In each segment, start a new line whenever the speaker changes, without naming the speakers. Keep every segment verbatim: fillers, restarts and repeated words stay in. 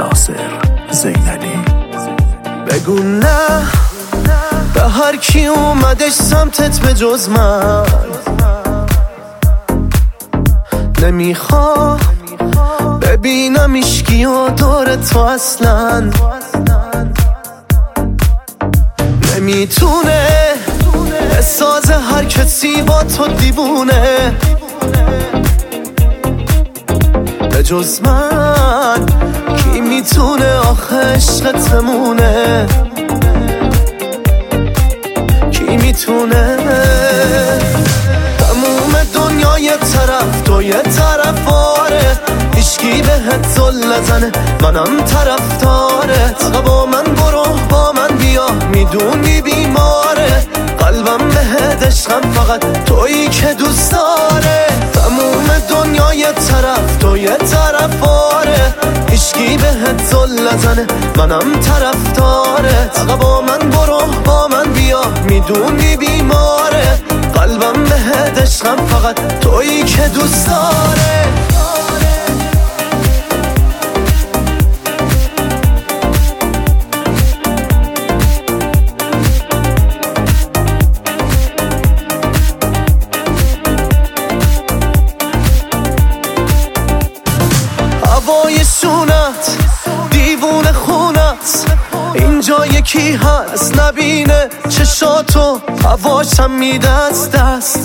ناصر زینلی.
بگو نه به هر کی اومدش سمتت به جز من، نمیخوا ببینم ایشکی و دور تو اصلا. نمیتونه بسازه هر کسی با تو دیوونه به جز من. کی میتونه آخه عشقت بمونه؟ کی میتونه؟ تموم دنیا یه طرف تو یه طرف آره، هیچکی بهت زل نزنه منم طرفدارت. با من برو با من بیا میدونی بیماره، قلبم بهت عشقم فقط تویی که دوست داره. تموم دنیا یه طرف تو یه طرف آره، هیچکی بهت زل نزنه منم طرفدارت. با من برو با من بیا میدونی بیماره، قلبم بهت عشقم فقط تویی که دوست داره. هوای شونت دیوونه خونت، اینجا یکی هست نبینه چشاتو، هواشم میده از دست.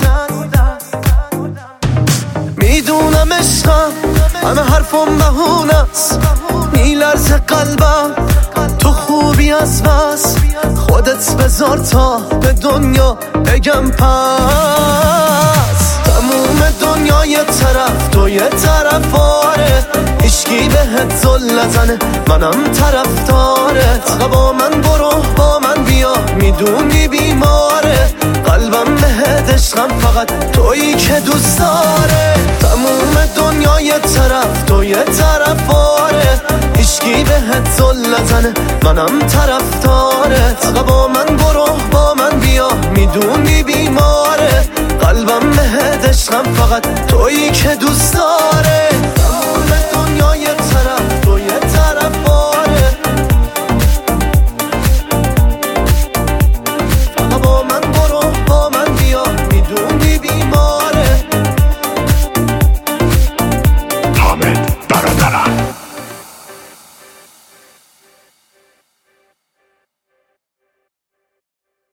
میدونم عشقم همه حرفم بهونست، میلرزه قلبم تو خوبی از بس. خودت بذار تا به دنیا بگم پس. تموم دنیا یه طرف تو یه طرف آره، هیچکی بهت زل نزنه منم طرفدارت. با من برو با من بیا میدونی بیماره، قلبم بهت عشقم فقط تویی که دوست داره. تموم دنیا یه طرف تو یه طرف آره، هیچکی بهت زل نزنه منم طرفدارت. با من برو با من بیا میدونی بیماره، قلبم بهت عشقم فقط تویی که دوست داره.